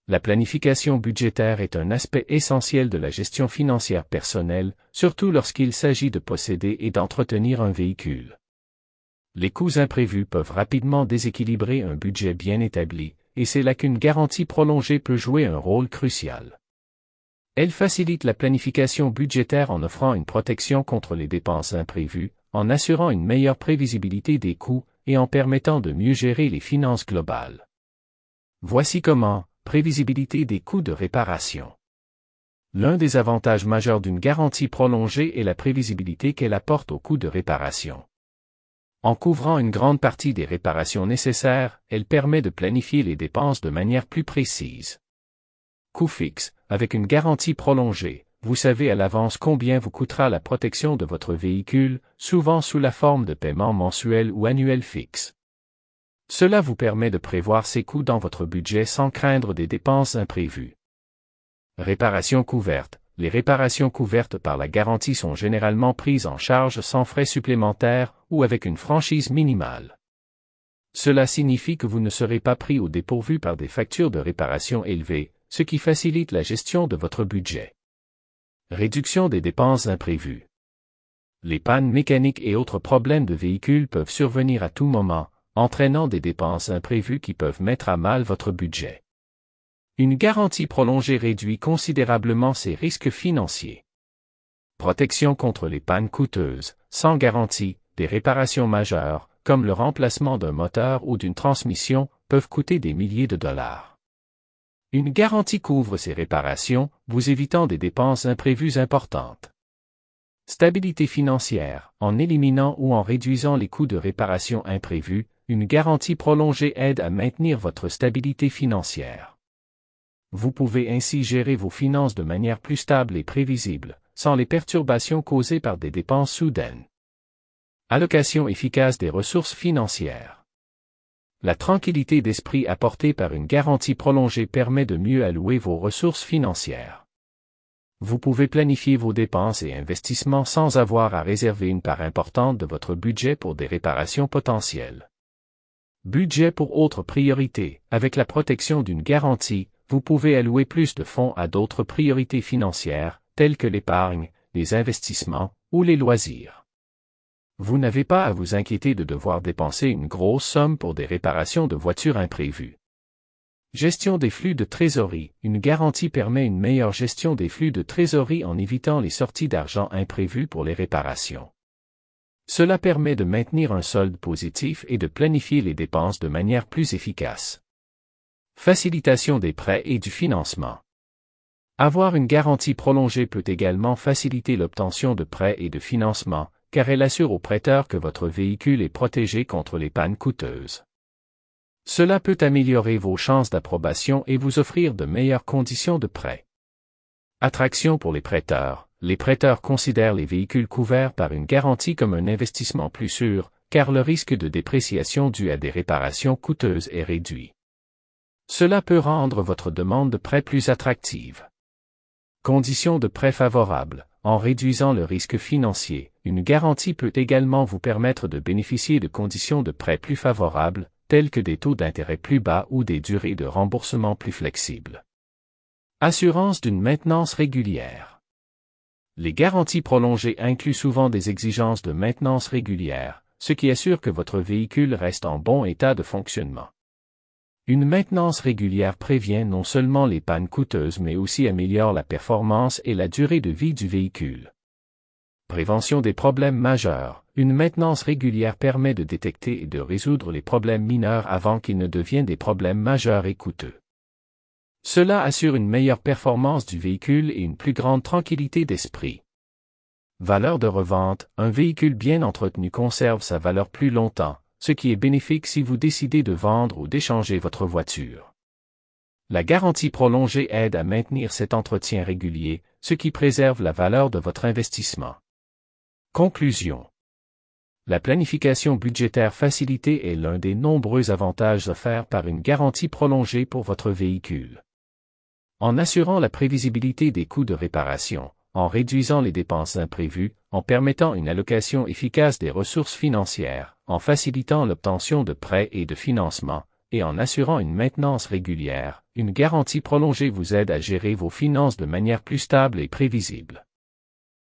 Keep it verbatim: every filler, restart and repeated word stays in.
La planification budgétaire est un aspect essentiel de la gestion financière personnelle, surtout lorsqu'il s'agit de posséder et d'entretenir un véhicule. Les coûts imprévus peuvent rapidement déséquilibrer un budget bien établi, et c'est là qu'une garantie prolongée peut jouer un rôle crucial. Elle facilite la planification budgétaire en offrant une protection contre les dépenses imprévues, en assurant une meilleure prévisibilité des coûts et en permettant de mieux gérer les finances globales. Voici comment. Prévisibilité des coûts de réparation. L'un des avantages majeurs d'une garantie prolongée est la prévisibilité qu'elle apporte aux coûts de réparation. En couvrant une grande partie des réparations nécessaires, elle permet de planifier les dépenses de manière plus précise. Coût fixe. Avec une garantie prolongée, vous savez à l'avance combien vous coûtera la protection de votre véhicule, souvent sous la forme de paiements mensuels ou annuels fixes. Cela vous permet de prévoir ces coûts dans votre budget sans craindre des dépenses imprévues. Réparation couverte. Les réparations couvertes par la garantie sont généralement prises en charge sans frais supplémentaires ou avec une franchise minimale. Cela signifie que vous ne serez pas pris au dépourvu par des factures de réparation élevées, ce qui facilite la gestion de votre budget. Réduction des dépenses imprévues. Les pannes mécaniques et autres problèmes de véhicules peuvent survenir à tout moment, entraînant des dépenses imprévues qui peuvent mettre à mal votre budget. Une garantie prolongée réduit considérablement ces risques financiers. Protection contre les pannes coûteuses. Sans garantie, des réparations majeures, comme le remplacement d'un moteur ou d'une transmission, peuvent coûter des milliers de dollars. Une garantie couvre ces réparations, vous évitant des dépenses imprévues importantes. Stabilité financière. En éliminant ou en réduisant les coûts de réparation imprévus, une garantie prolongée aide à maintenir votre stabilité financière. Vous pouvez ainsi gérer vos finances de manière plus stable et prévisible, sans les perturbations causées par des dépenses soudaines. Allocation efficace des ressources financières. La tranquillité d'esprit apportée par une garantie prolongée permet de mieux allouer vos ressources financières. Vous pouvez planifier vos dépenses et investissements sans avoir à réserver une part importante de votre budget pour des réparations potentielles. Budget pour autres priorités. Avec la protection d'une garantie, vous pouvez allouer plus de fonds à d'autres priorités financières, telles que l'épargne, les investissements ou les loisirs. Vous n'avez pas à vous inquiéter de devoir dépenser une grosse somme pour des réparations de voitures imprévues. Gestion des flux de trésorerie. Une garantie permet une meilleure gestion des flux de trésorerie en évitant les sorties d'argent imprévues pour les réparations. Cela permet de maintenir un solde positif et de planifier les dépenses de manière plus efficace. Facilitation des prêts et du financement. Avoir une garantie prolongée peut également faciliter l'obtention de prêts et de financement, car elle assure au prêteur que votre véhicule est protégé contre les pannes coûteuses. Cela peut améliorer vos chances d'approbation et vous offrir de meilleures conditions de prêt. Attraction pour les prêteurs. Les prêteurs considèrent les véhicules couverts par une garantie comme un investissement plus sûr, car le risque de dépréciation dû à des réparations coûteuses est réduit. Cela peut rendre votre demande de prêt plus attractive. Conditions de prêt favorables. En réduisant le risque financier, une garantie peut également vous permettre de bénéficier de conditions de prêt plus favorables, telles que des taux d'intérêt plus bas ou des durées de remboursement plus flexibles. Assurance d'une maintenance régulière. Les garanties prolongées incluent souvent des exigences de maintenance régulière, ce qui assure que votre véhicule reste en bon état de fonctionnement. Une maintenance régulière prévient non seulement les pannes coûteuses mais aussi améliore la performance et la durée de vie du véhicule. Prévention des problèmes majeurs. Une maintenance régulière permet de détecter et de résoudre les problèmes mineurs avant qu'ils ne deviennent des problèmes majeurs et coûteux. Cela assure une meilleure performance du véhicule et une plus grande tranquillité d'esprit. Valeur de revente. Un véhicule bien entretenu conserve sa valeur plus longtemps, ce qui est bénéfique si vous décidez de vendre ou d'échanger votre voiture. La garantie prolongée aide à maintenir cet entretien régulier, ce qui préserve la valeur de votre investissement. Conclusion. La planification budgétaire facilitée est l'un des nombreux avantages offerts par une garantie prolongée pour votre véhicule. En assurant la prévisibilité des coûts de réparation, en réduisant les dépenses imprévues, en permettant une allocation efficace des ressources financières, en facilitant l'obtention de prêts et de financements, et en assurant une maintenance régulière, une garantie prolongée vous aide à gérer vos finances de manière plus stable et prévisible.